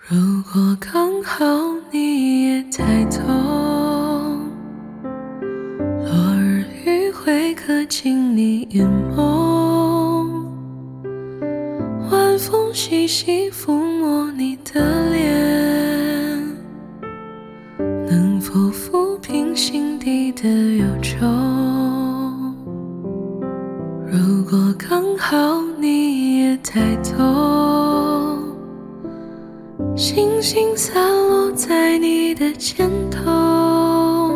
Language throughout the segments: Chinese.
如果刚好你也抬头，落日余晖刻进你眼眸，晚风细细抚摸你的脸，能否抚平心底的忧愁？如果刚好你也抬头，星星散落在你的肩头，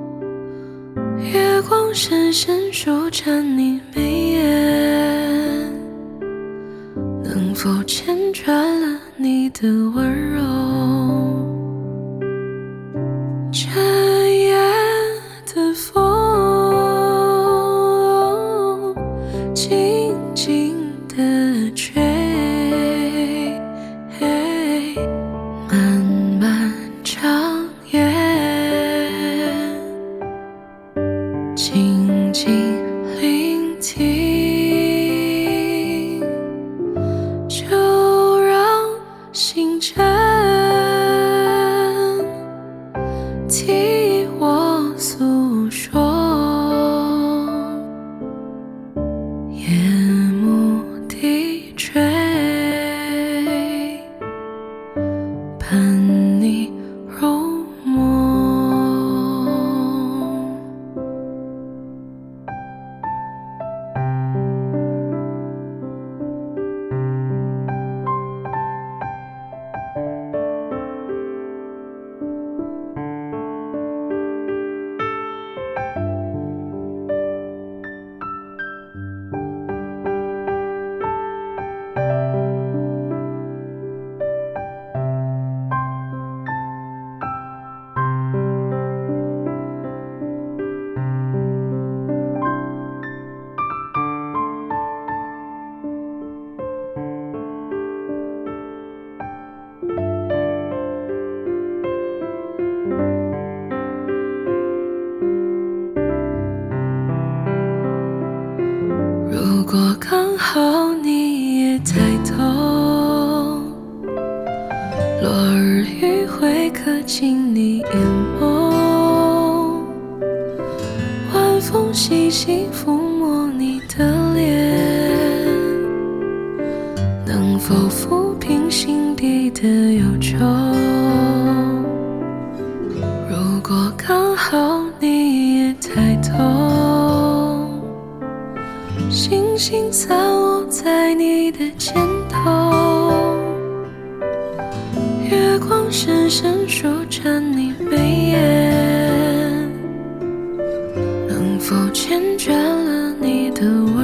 月光深深舒展你眉眼，能否牵转了你的温柔？这夜的风静静地吹，漫漫长夜，静静聆听，就让星辰替我诉说。夜幕低垂，伴你入梦。如果刚好你也抬头，落日余晖刻进你眼眸，晚风细细抚摸你的脸，能否抚平心底的忧愁？如果刚好你也抬头，星星散落在你的肩头，月光深深舒展你眉眼，能否牵转了你的